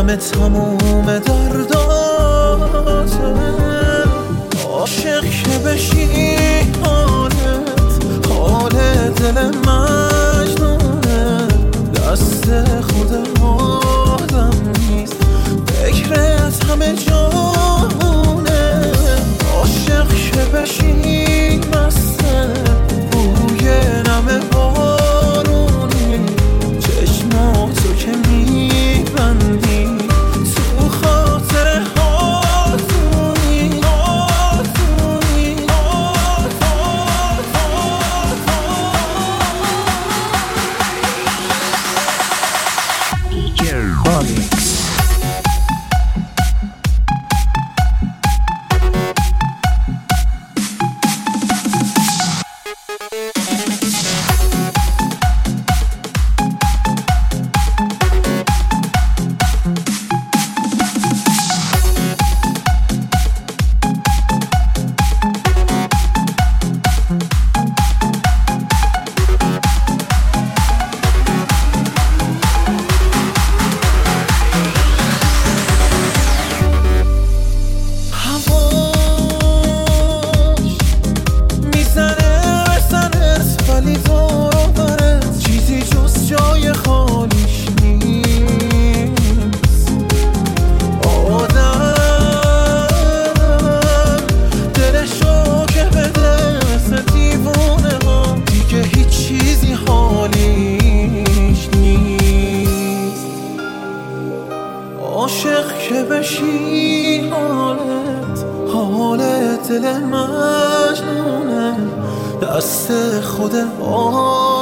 همه تموم درداته. عاشق که بشی حال دل مجنونه، دست خود آدم نیست، فکرت همه جانه. عاشق که بشی مسته بوی نم بارونی، چشماتو که میبندی تو خاطر عاشق که بشی حال دل مجنونه، دست خود